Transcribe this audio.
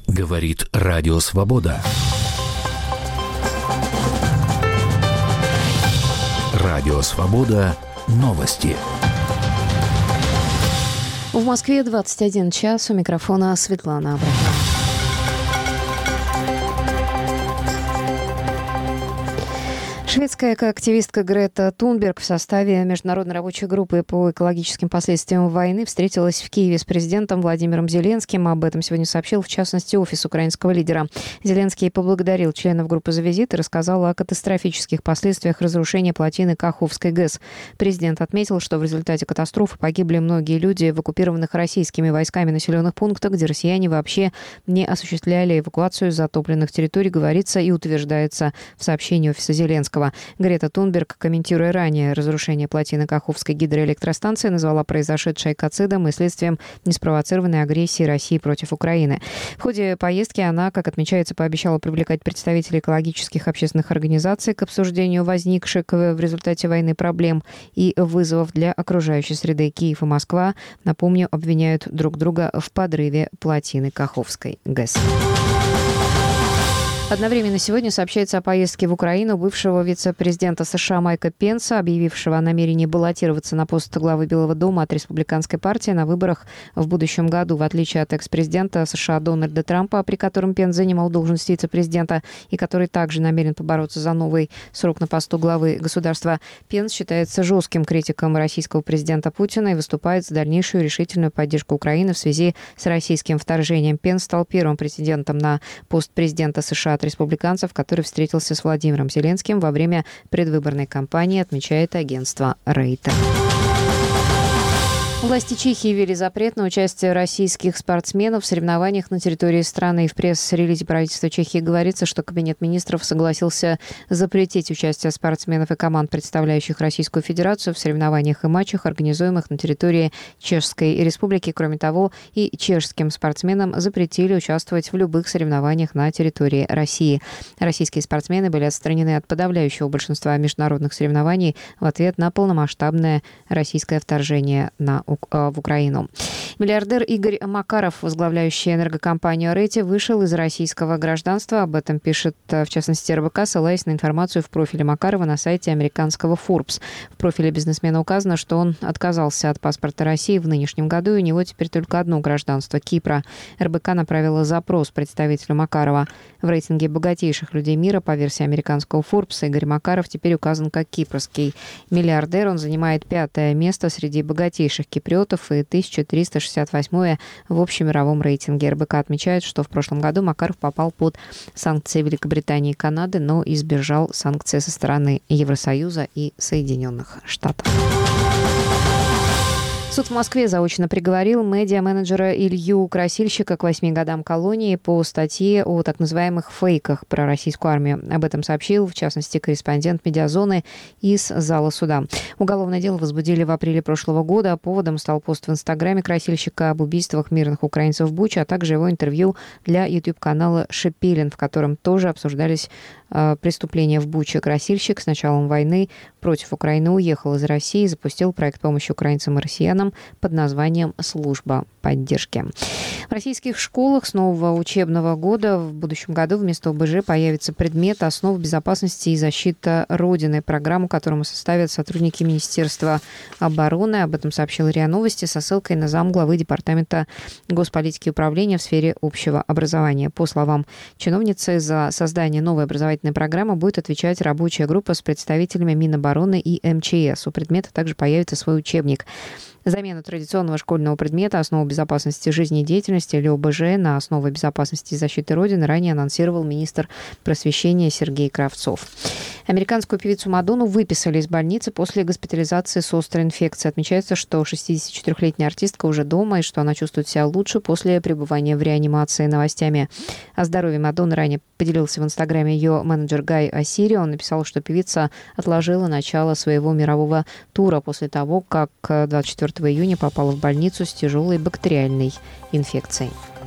Говорит Радио Свобода. Радио Свобода. Новости. В Москве 21 час. У микрофона Светлана Абрахам. Шведская экоактивистка Грета Тунберг в составе Международной рабочей группы по экологическим последствиям войны встретилась в Киеве с президентом Владимиром Зеленским. Об этом сегодня сообщил, в частности, офис украинского лидера. Зеленский поблагодарил членов группы за визит и рассказал о катастрофических последствиях разрушения плотины Каховской ГЭС. Президент отметил, что в результате катастрофы погибли многие люди в оккупированных российскими войсками населенных пунктах, где россияне вообще не осуществляли эвакуацию из затопленных территорий, говорится и утверждается в сообщении офиса Зеленского. Грета Тунберг, комментируя ранее разрушение плотины Каховской гидроэлектростанции, назвала произошедшее экоцидом и следствием неспровоцированной агрессии России против Украины. В ходе поездки она, как отмечается, пообещала привлекать представителей экологических общественных организаций к обсуждению возникших в результате войны проблем и вызовов для окружающей среды. Киев и Москва, напомню, обвиняют друг друга в подрыве плотины Каховской ГЭС. Одновременно сегодня сообщается о поездке в Украину бывшего вице-президента США Майка Пенса, объявившего о намерении баллотироваться на пост главы Белого дома от республиканской партии на выборах в будущем году. В отличие от экс-президента США Дональда Трампа, при котором Пенс занимал должность вице-президента и который также намерен побороться за новый срок на посту главы государства, Пенс считается жестким критиком российского президента Путина и выступает за дальнейшую решительную поддержку Украины в связи с российским вторжением. Пенс стал первым претендентом на пост президента США от республиканцев, который встретился с Владимиром Зеленским во время предвыборной кампании, отмечает агентство Рейтер. Власти Чехии ввели запрет на участие российских спортсменов в соревнованиях на территории страны. В пресс-релизе правительства Чехии говорится, что Кабинет министров согласился запретить участие спортсменов и команд, представляющих Российскую Федерацию, в соревнованиях и матчах, организуемых на территории Чешской Республики. Кроме того, и чешским спортсменам запретили участвовать в любых соревнованиях на территории России. Российские спортсмены были отстранены от подавляющего большинства международных соревнований в ответ на полномасштабное российское вторжение в Украину. Миллиардер Игорь Макаров, возглавляющий энергокомпанию «Рети», вышел из российского гражданства. Об этом пишет, в частности, РБК, ссылаясь на информацию в профиле Макарова на сайте американского Forbes. В профиле бизнесмена указано, что он отказался от паспорта России в нынешнем году, и у него теперь только одно гражданство – Кипра. РБК направила запрос представителю Макарова. В рейтинге богатейших людей мира по версии американского Forbes Игорь Макаров теперь указан как кипрский миллиардер. Он занимает 5-е место среди богатейших киприотов и 1368-е в общемировом рейтинге. РБК отмечает, что в прошлом году Макаров попал под санкции Великобритании и Канады, но избежал санкций со стороны Евросоюза и Соединенных Штатов. Суд в Москве заочно приговорил медиа-менеджера Илью Красильщика к 8 годам колонии по статье о так называемых фейках про российскую армию. Об этом сообщил, в частности, корреспондент «Медиазоны» из зала суда. Уголовное дело возбудили в апреле прошлого года. Поводом стал пост в Инстаграме Красильщика об убийствах мирных украинцев в Буче, а также его интервью для YouTube-канала «Шепелин», в котором тоже обсуждались преступления в Буче. Красильщик с началом войны против Украины уехал из России и запустил проект помощи украинцам и россиянам под названием «Служба поддержки». В российских школах с нового учебного года в будущем году вместо ОБЖ появится предмет «Основы безопасности и защиты Родины», программу, которую составят сотрудники Министерства обороны. Об этом сообщил РИА Новости со ссылкой на замглавы Департамента госполитики и управления в сфере общего образования. По словам чиновницы, за создание новой образовательной программы будет отвечать рабочая группа с представителями Минобороны и МЧС. У предмета также появится свой учебник. Замену традиционного школьного предмета «Основы безопасности жизни и деятельности» или ОБЖ на «Основы безопасности и защиты Родины» ранее анонсировал министр просвещения Сергей Кравцов. Американскую певицу Мадонну выписали из больницы после госпитализации с острой инфекцией. Отмечается, что 64-летняя артистка уже дома и что она чувствует себя лучше после пребывания в реанимации. Новостями о здоровье Мадонны ранее поделился в Инстаграме ее менеджер Гай Ассири. Он написал, что певица отложила начало своего мирового тура после того, как 24 июня попала в больницу с тяжелой бактериальной инфекцией.